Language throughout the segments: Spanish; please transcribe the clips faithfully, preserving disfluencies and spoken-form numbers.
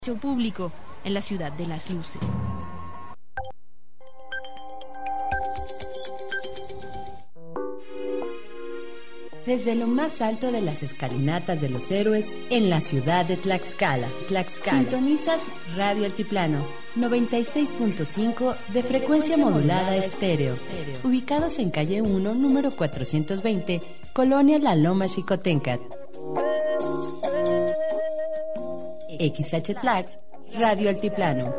Público en la ciudad de las luces. Desde lo más alto de las escalinatas de los héroes en la ciudad de Tlaxcala, Tlaxcala. Sintonizas Radio Altiplano, noventa y seis punto cinco de frecuencia modulada estéreo. Ubicados en calle uno, número cuatrocientos veinte, Colonia La Loma Xicotencat. X H Tlax, Radio Altiplano.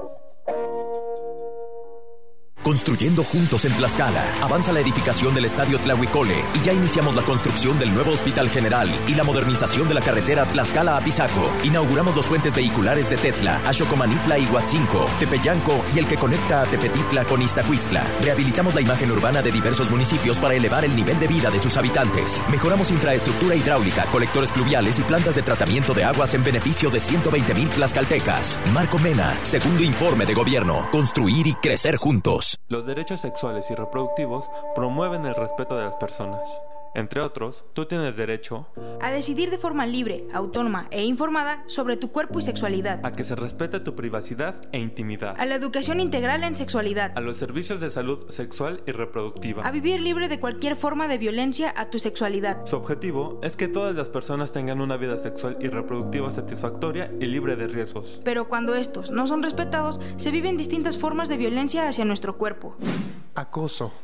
Construyendo juntos en Tlaxcala. Avanza la edificación del Estadio Tlahuicole y ya iniciamos la construcción del nuevo Hospital General y la modernización de la carretera Tlaxcala-Apizaco. Inauguramos los puentes vehiculares de Tetla, Axocomanitla y Huatzinco, Tepeyanco y el que conecta a Tepetitla con Iztacuistla. Rehabilitamos la imagen urbana de diversos municipios para elevar el nivel de vida de sus habitantes. Mejoramos infraestructura hidráulica, colectores pluviales y plantas de tratamiento de aguas en beneficio de ciento veinte mil tlaxcaltecas. Marco Mena, segundo informe de gobierno. Construir y crecer juntos. Los derechos sexuales y reproductivos promueven el respeto de las personas. Entre otros, tú tienes derecho a decidir de forma libre, autónoma e informada sobre tu cuerpo y sexualidad, a que se respete tu privacidad e intimidad, a la educación integral en sexualidad, a los servicios de salud sexual y reproductiva, a vivir libre de cualquier forma de violencia a tu sexualidad. Su objetivo es que todas las personas tengan una vida sexual y reproductiva satisfactoria y libre de riesgos. Pero cuando estos no son respetados, se viven distintas formas de violencia hacia nuestro cuerpo. Acoso.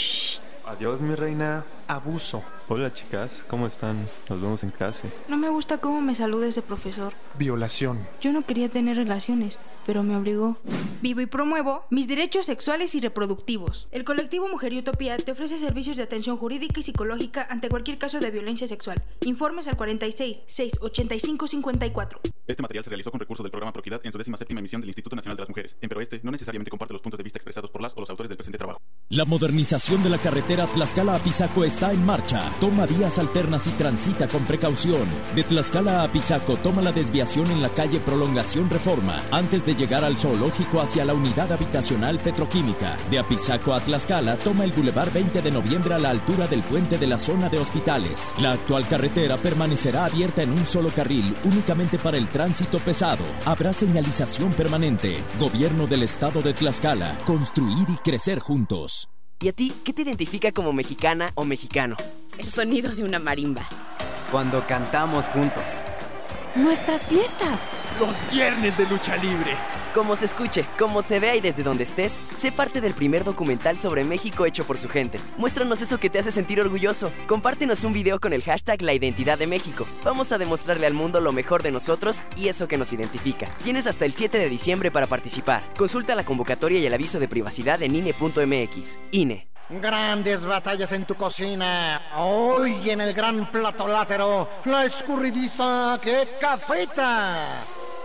Adiós, mi reina. Abuso. Hola, chicas, ¿cómo están? Nos vemos en clase. No me gusta cómo me saluda ese profesor. Violación. Yo no quería tener relaciones, pero me obligó. Vivo y promuevo mis derechos sexuales y reproductivos. El colectivo Mujer y Utopía te ofrece servicios de atención jurídica y psicológica ante cualquier caso de violencia sexual. Informes al cuarenta y seis, seiscientos ochenta y cinco, cincuenta y cuatro. Este material se realizó con recursos del programa Proquidad en su décima séptima emisión del Instituto Nacional de las Mujeres. Pero este no necesariamente comparte los puntos de vista expresados por las o los autores del presente trabajo. La modernización de la carretera Tlaxcala-Apizaco está en marcha. Toma vías alternas y transita con precaución. De Tlaxcala a Apizaco, toma la desviación en la calle Prolongación Reforma, antes de llegar al zoológico hacia la unidad habitacional petroquímica. De Apizaco a Tlaxcala, toma el Boulevard veinte de noviembre a la altura del puente de la zona de hospitales. La actual carretera permanecerá abierta en un solo carril, únicamente para el tránsito pesado. Habrá señalización permanente. Gobierno del Estado de Tlaxcala. Construir y crecer juntos. ¿Y a ti qué te identifica como mexicana o mexicano? El sonido de una marimba. Cuando cantamos juntos. Nuestras fiestas. Los viernes de lucha libre. Como se escuche, como se vea y desde donde estés, sé parte del primer documental sobre México hecho por su gente. Muéstranos eso que te hace sentir orgulloso. Compártenos un video con el hashtag La Identidad de México. Vamos a demostrarle al mundo lo mejor de nosotros y eso que nos identifica. Tienes hasta el siete de diciembre para participar. Consulta la convocatoria y el aviso de privacidad en I N E punto M X. I N E. Grandes batallas en tu cocina. Hoy en el gran plato látero, la escurridiza que cafeta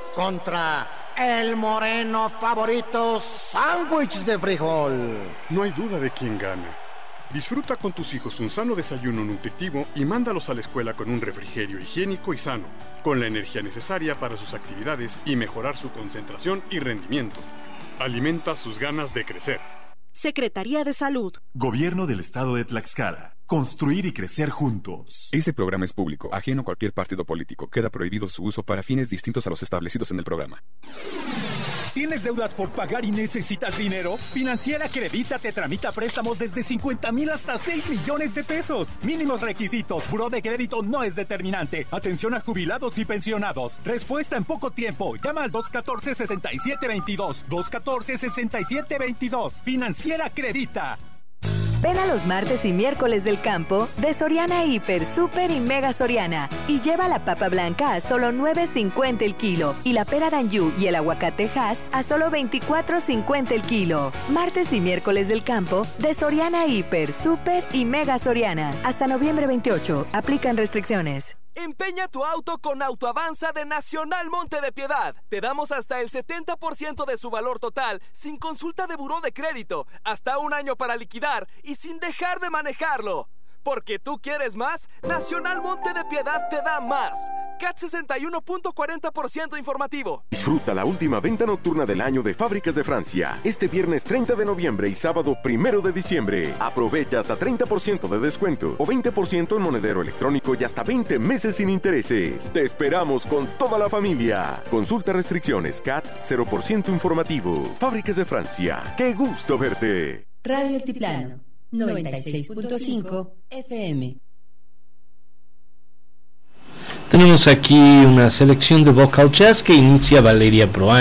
contra el moreno favorito sándwich de frijol. No hay duda de quién gana. Disfruta con tus hijos un sano desayuno nutritivo y mándalos a la escuela con un refrigerio higiénico y sano, con la energía necesaria para sus actividades y mejorar su concentración y rendimiento. Alimenta sus ganas de crecer. Secretaría de Salud. Gobierno del Estado de Tlaxcala. Construir y crecer juntos. Este programa es público, ajeno a cualquier partido político. Queda prohibido su uso para fines distintos a los establecidos en el programa. ¿Tienes deudas por pagar y necesitas dinero? Financiera Credita te tramita préstamos desde cincuenta mil hasta seis millones de pesos. Mínimos requisitos. Buró de crédito no es determinante. Atención a jubilados y pensionados. Respuesta en poco tiempo. Llama al dos uno cuatro, seis siete dos dos. dos uno cuatro, seis siete dos dos. Financiera Credita. Ven a los martes y miércoles del campo de Soriana Hiper, Super y Mega Soriana y lleva la papa blanca a solo nueve cincuenta el kilo y la pera Danju y el aguacate Hass a solo veinticuatro cincuenta el kilo. Martes y miércoles del campo de Soriana Hiper, Super y Mega Soriana. Hasta noviembre veintiocho. Aplican restricciones. Empeña tu auto con Autoavanza de Nacional Monte de Piedad. Te damos hasta el setenta por ciento de su valor total, sin consulta de buró de crédito, hasta un año para liquidar y sin dejar de manejarlo. Porque tú quieres más, Nacional Monte de Piedad te da más. C A T sesenta y uno punto cuarenta por ciento informativo. Disfruta la última venta nocturna del año de Fábricas de Francia. Este viernes treinta de noviembre y sábado primero de diciembre. Aprovecha hasta treinta por ciento de descuento o veinte por ciento en monedero electrónico y hasta veinte meses sin intereses. Te esperamos con toda la familia. Consulta restricciones. C A T cero por ciento informativo. Fábricas de Francia. ¡Qué gusto verte! Radio Altiplano noventa y seis punto cinco F M. Tenemos aquí una selección de vocal jazz que inicia Valeria Proaño.